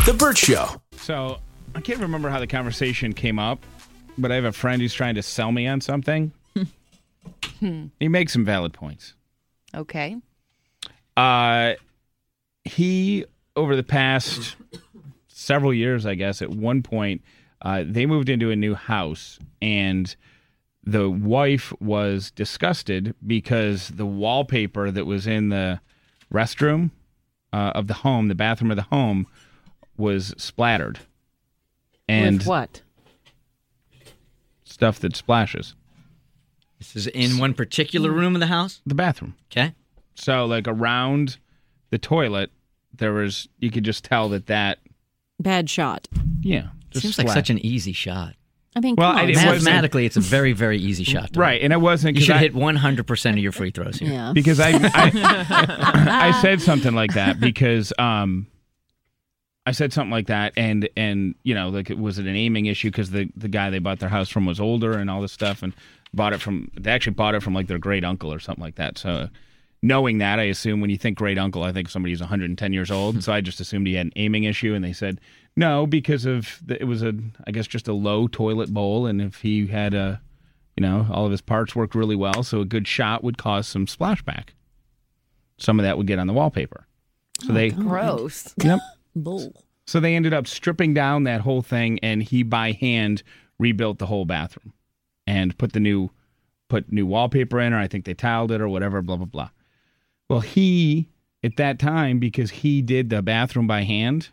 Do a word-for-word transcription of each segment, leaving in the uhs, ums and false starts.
The Burt Show. So, I can't remember how the conversation came up, but I have a friend who's trying to sell me on something. He makes some valid points. Okay. Uh, he, over the past several years, I guess, at one point, uh, they moved into a new house, and the wife was disgusted because the wallpaper that was in the restroom uh, of the home, the bathroom of the home, was splattered. And With what? Stuff that splashes. This is in one particular room of the house? The bathroom. Okay. So, like, around the toilet, there was, you could just tell that that... Bad shot. Yeah. Just Seems splat. like such an easy shot. I mean, Well, come on. I- it wasn't- Mathematically, it's a very, very easy shot. To Right, make. and it wasn't... You 'cause should I, hit one hundred percent of your free throws here. Yeah. Because I, I, I said something like that because... um. I said something like that, and, and you know, like, it was it an aiming issue because the, the guy they bought their house from was older and all this stuff, and bought it from, they actually bought it from, like, their great uncle or something like that. So, knowing that, I assume when you think great uncle, I think somebody who's one hundred ten years old. So I just assumed he had an aiming issue, and they said no because of the, it was a, I guess, just a low toilet bowl, and if he had a, you know, all of his parts worked really well, so a good shot would cause some splashback. Some of that would get on the wallpaper. So Oh, they, gross. yep. Bull. So they ended up stripping down that whole thing, and he by hand rebuilt the whole bathroom and put the new put new wallpaper in, or I think they tiled it or whatever, blah, blah, blah. Well, he, at that time, because he did the bathroom by hand,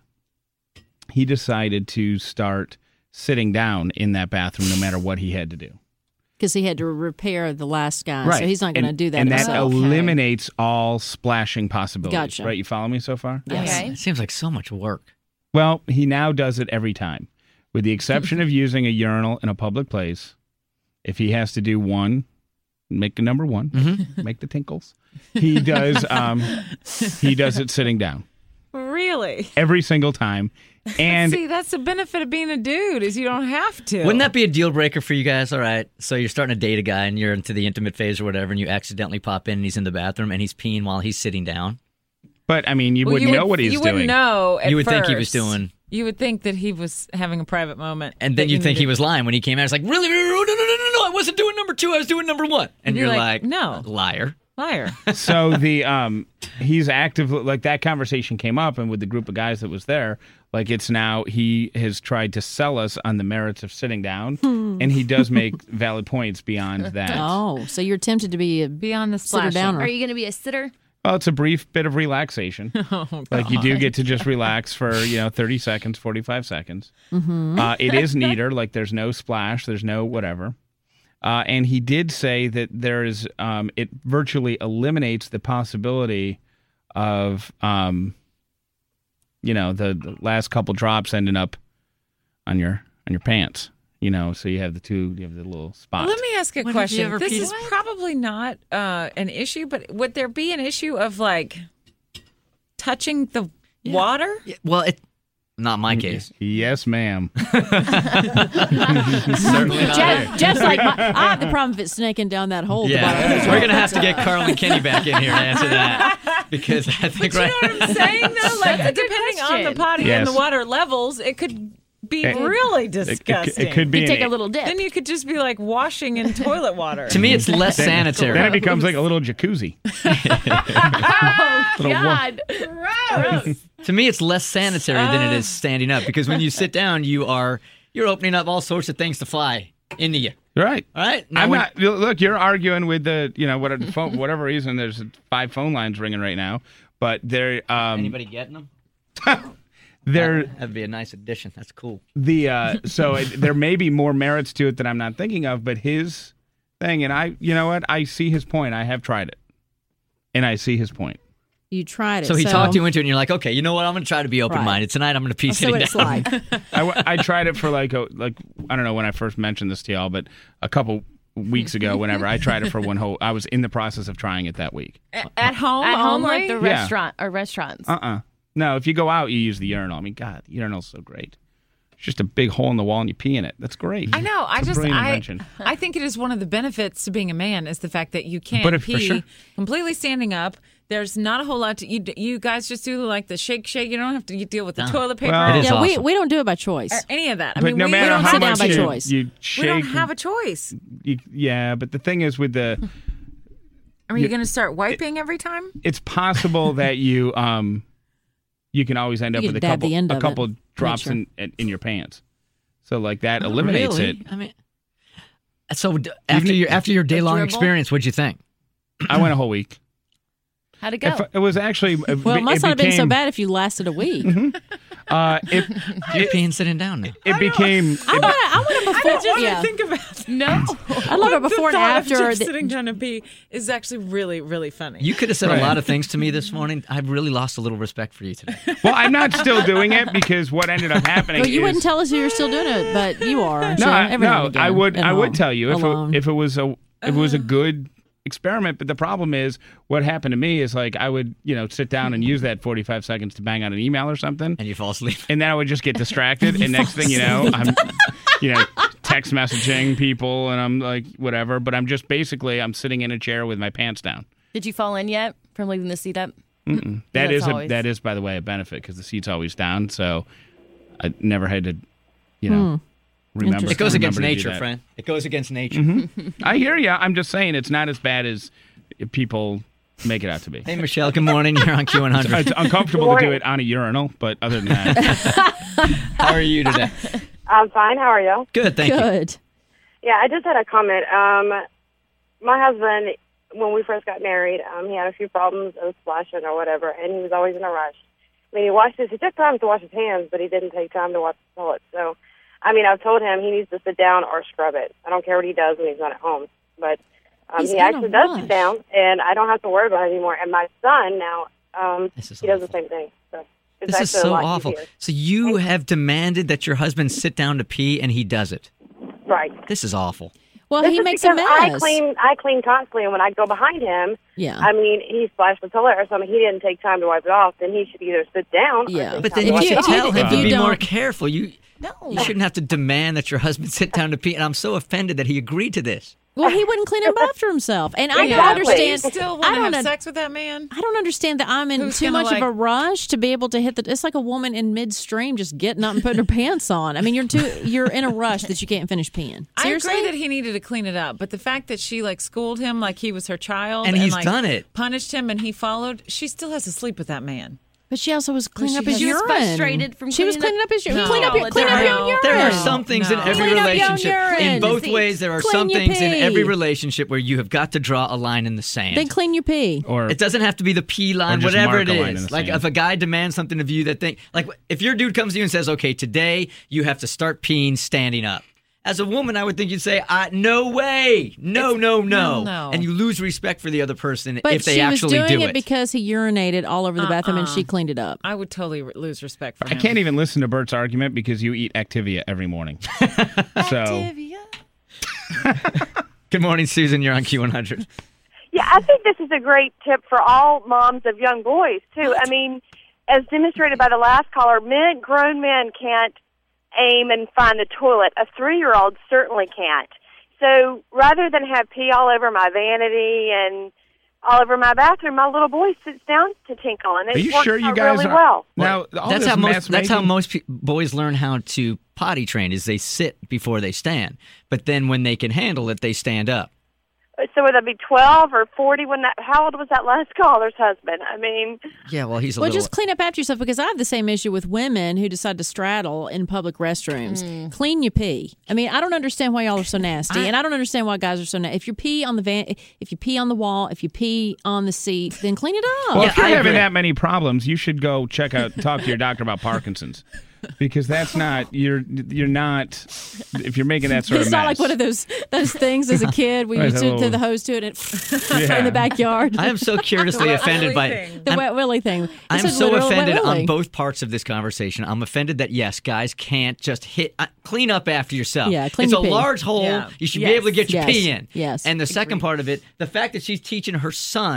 he decided to start sitting down in that bathroom no matter what he had to do. Because he had to repair the last guy, Right. so he's not going to And- do that And that himself. eliminates all splashing possibilities. Gotcha. Right? You follow me so far? Yes. Okay. It seems like so much work. Well, he now does it every time, with the exception of using a urinal in a public place. If he has to do one, make a number one, Mm-hmm. make the tinkles. He does. Um, he does it sitting down Really? every single time, and See, that's the benefit of being a dude is you don't have to. Wouldn't that be a deal breaker for you guys? All right. So you're starting to date a guy and you're into the intimate phase or whatever, and you accidentally pop in and he's in the bathroom and he's peeing while he's sitting down. but I mean, you Well, wouldn't you know would- what he's you doing. wouldn't know at You would think he first. was doing- You would think that he was having a private moment. And that then you you'd think he needed- was lying when he came out. It's like, really? No, no, no, no, no, no. I wasn't doing number two. I was doing number one. And You're you're like, like, no. liar. Liar. So the um, he's active. Like that conversation came up, and with the group of guys that was there, like it's now he has tried to sell us on the merits of sitting down, and he does make valid points beyond that. Oh, so you're tempted to be a Beyond the sitter splashing. downer. Are you going to be a sitter? Well, it's a brief bit of relaxation. Oh, Like you do get to just relax for, you know, thirty seconds, forty-five seconds. Mm-hmm. Uh, it is neater. Like there's no splash. There's no whatever. Uh, and he did say that there is, um, it virtually eliminates the possibility of, um, you know, the, the last couple drops ending up on your on your pants. You know, so you have the two, you have the little spot. Let me ask a When have you question. ever This peed- is probably not uh, an issue, but would there be an issue of like touching the water? Yeah, well, it, not my case. Yes, ma'am. Certainly not here. Jeff, Jeff's like, my, I have the problem if it's snaking down that hole. at the bottom of the Yeah, jar. we're gonna have to get Carl and Kenny back in here to answer that because I think right. You know what I'm saying though? Like That's a good depending on question. the potty Yes. and the water levels, it could be It- really It, it, disgusting. it could be You an- take a little dip. Then you could just be like washing in toilet water. To me, it's less sanitary. Then it becomes like a little jacuzzi. Oh, Little wa- God. Gross. To me, it's less sanitary than it is standing up because when you sit down, you are you're opening up all sorts of things to fly into you. Right. All right. Now I'm when- not. Look, you're arguing with the, you know, whatever, phone, whatever reason. There's five phone lines ringing right now, but they're um, Anybody getting them? they're That'd be a nice addition. That's cool. the uh, so it, there may be more merits to it that I'm not thinking of, but his thing, and I, you know what, I see his point. I have tried it, and I see his point. You tried it. So he talked you into it, and you're like, okay, you know what? I'm going to try to be open-minded. Tonight, I'm going to pee I'll see sitting what it's down. like. I, w- I tried it for like a, like I don't know when I first mentioned this to y'all, but a couple weeks ago, whenever I tried it for one whole, I was in the process of trying it that week. A- At home, At home, only? like the Yeah. restaurant or restaurants. Uh uh No, if you go out, you use the urinal. I mean, God, the urinal's so great. It's just a big hole in the wall and you pee in it. That's great. I know. I It's a just brilliant I invention. I think it is one of the benefits to being a man is the fact that you can But if- for pee sure. completely standing up. there's not a whole lot to you. You guys just do like the shake, shake. You don't have to you deal with the No. toilet paper Well- It is Yeah, we, awesome. we don't do it by choice. or any of that. I But mean, no we, matter we don't how sit down much by you, choice. you shake, we don't have a choice. you, yeah. But the thing is, with the, Are you going to start wiping every time? it's possible that you um, you can always end up You with a can dab couple the end a of couple it. drops Make sure. in in your pants. So like that Oh, eliminates really? it. I mean, so d- after your after your day long dribble? experience, what'd you think? I went a whole week. How'd it go? If- It was actually Well, it must not have been so became- bad if you lasted a week. Uh, it You're peeing sitting down now. it became. I it- want to. I want to before. Just yeah. think about that. no. I love it before the and thought of after. just the- sitting down to pee is actually really, really funny. You could have said Right. a lot of things to me this morning. I've really lost a little respect for you today. well, I'm not still doing it because what ended up happening. Well, you is, wouldn't tell us you were still doing it, but you are. No, so I, every now no, and again, I would. at I would home, tell you if alone. it, if it was a if it was a good experiment. But the problem is, what happened to me is like I would you know sit down and use that forty-five seconds to bang out an email or something, And you fall asleep. and then I would just get distracted, and next thing you know, I'm you know text messaging people, and I'm like whatever. But I'm just basically I'm sitting in a chair with my pants down. Did you fall in yet from leaving the seat up? That That's is a, always- that is by the way a benefit because the seat's always down, so I never had to you know remember. It goes against remember to do nature, that. friend. It goes against nature. I hear you. I'm just saying it's not as bad as people make it out to be. Hey, Michelle. Good morning. You're on Q one hundred. It's uncomfortable to do it on a urinal, but other than that, How are you today? I'm fine. How are you? Good, thank you. Good. Yeah, I just had a comment. Um, my husband, when we first got married, um, he had a few problems of splashing or whatever, and he was always in a rush. I mean, he washed his, he took time to wash his hands, but he didn't take time to wash the toilet. So, I mean, I've told him he needs to sit down or scrub it. I don't care what he does when he's not at home, but um, He's he in a actually does rush. sit down, and I don't have to worry about it anymore. And my son now, um, This is he does the awful. same thing. So it's This is actually a so lot awful. easier. So you have demanded that your husband sit down to pee, and he does it. Right. This is awful. Well, This he is makes a because I mess. clean, I clean constantly, and when I go behind him, Yeah. I mean, he splashed the toilet or something. He didn't take time to wipe it off. Then he should either sit down. Or Yeah. take But time then to you wipe should it off. tell him if to you be more don't- careful. You No. you shouldn't have to demand that your husband sit down to pee. And I'm so offended that he agreed to this. Well, he wouldn't clean up after himself, and I don't Exactly. understand. You still I want to don't have un- sex with that man? I don't understand that I'm in Who's too gonna, much of a like- rush to be able to hit the. It's like a woman in midstream just getting up and putting her pants on. I mean, you're too. You're in a rush that you can't finish peeing. Seriously, I agree that he needed to clean it up, but the fact that she like schooled him like he was her child And he's like, done it. punished him, and he followed, she still has to sleep with that man. but she also was cleaning she up his has- She was urine. frustrated from She was cleaning cleaning up his urine. No. Clean up your, all clean the up your time. urine. There are some things in No. every Clean up your relationship. urine. In both Disease. ways, there are Clean some your things in pee. every relationship where you have got to draw a line in the sand. Then clean your pee. or It doesn't have to be the P line, Or just whatever mark it a line in is. the Like sand. if a guy demands something of you that thing, like if your dude comes to you and says, "Okay, today you have to start peeing standing up." As a woman, I would think you'd say, I, "No way, no, no, no," no, no. and you lose respect for the other person But if they she was actually doing do it because he urinated all over the bathroom and she cleaned it up. I would totally re- lose respect for I him. can't even listen to Bert's argument because you eat Activia every morning. so Good morning, Susan. You're on Q one hundred. Yeah, I think this is a great tip for all moms of young boys, too. I mean, as demonstrated by the last caller, men, grown men can't aim and find the toilet. A three-year-old certainly can't. So rather than have pee all over my vanity and all over my bathroom, my little boy sits down to tinkle, and it are you works sure you out guys really are well. now? All That's this how most. mess That's how making- most pe- boys learn how to potty train. Is they sit before they stand, but then when they can handle it, they stand up. So would that be twelve or forty? When that? How old was that last caller's husband? I mean, Yeah, well, he's a Well, little. just clean up after yourself because I have the same issue with women who decide to straddle in public restrooms. Clean your pee. I mean, I don't understand why y'all are so nasty, and I don't understand why guys are so nasty. If you pee on the van, if you pee on the wall, if you pee on the seat, then clean it up. Well, Yeah, if you're I having agree. that many problems, you should go check out, talk to your doctor about Parkinson's, because that's not you're you're not if you're making that sort It's of not mess. like one of those those things as a kid we Right, used that to little- throw the hose to it and Yeah. in the backyard. I am so curiously offended by. thing. the I'm- wet willy thing. I'm This is so literal wet offended willy. on both parts of this conversation. I'm offended that yes, guys can't just hit uh, clean up after yourself. Yeah, clean it's your a pee. large hole. Yeah. You should be Yes. able to get your Yes. pee in. Yes. And the second part of it, the fact that she's teaching her son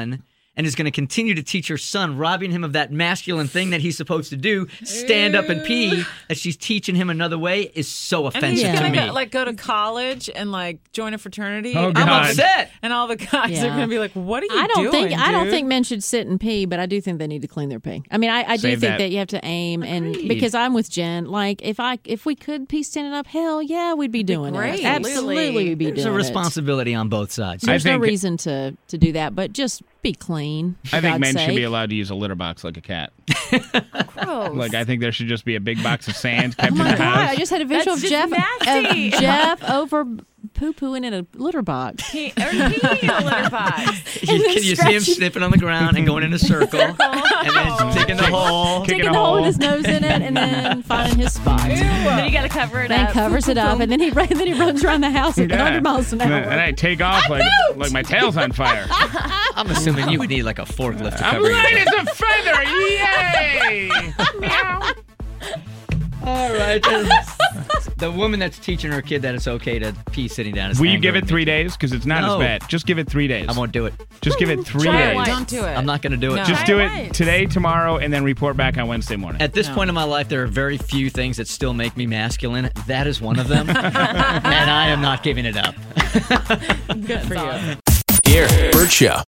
and is going to continue to teach her son, robbing him of that masculine thing that he's supposed to do, stand up and pee, that she's teaching him another way, is so And offensive he's to gonna me. go, like go to college and like join a fraternity. Oh, And God. I'm upset. And all the guys Yeah. are gonna be like, "What are you I don't doing?" think I don't dude? think men should sit and pee, but I do think they need to clean their pee. I mean, I, I do Save think that. that. you have to aim, and Agreed. because I'm with Jen, like if I if we could pee standing up, hell yeah, we'd be doing great. it. Absolutely, we'd be There's doing a it. responsibility on both sides. There's I no think- reason to to do that, but just be clean. for I think God's men should be sake. allowed to use a litter box like a cat. Gross. Like I think there should just be a big box of sand kept Oh in my the God! house. I just had a visual That's of just Jeff nasty. of Jeff over poo pooing in a litter box. Pee, or pee in a litter box. You, can you see him sniffing on the ground and going in a circle, and then digging the hole? Kicking Digging a the hole hole. with his nose in it, and then finding his spot. Then you got to cover it Then up. covers it up, and then he and then he runs around the house at Yeah. one hundred miles an And hour. then- and I take off like like my tail's on fire. I'm assuming you would need like a forklift to I'm cover light it. as a feather. Yay! Meow. All right. The woman that's teaching her kid that it's okay to pee sitting down is Will you give angering it three me. days? Because it's not No. as bad. Just give it three days. I won't do it. Just give it three Try it days. once. Don't do it. I'm not going to do it. No. Just Try do it it once. today, tomorrow, and then report back on Wednesday morning. At this point in my life, there are very few things that still make me masculine. That is one of them. And I am not giving it up. Good for you. Here, Bert Show.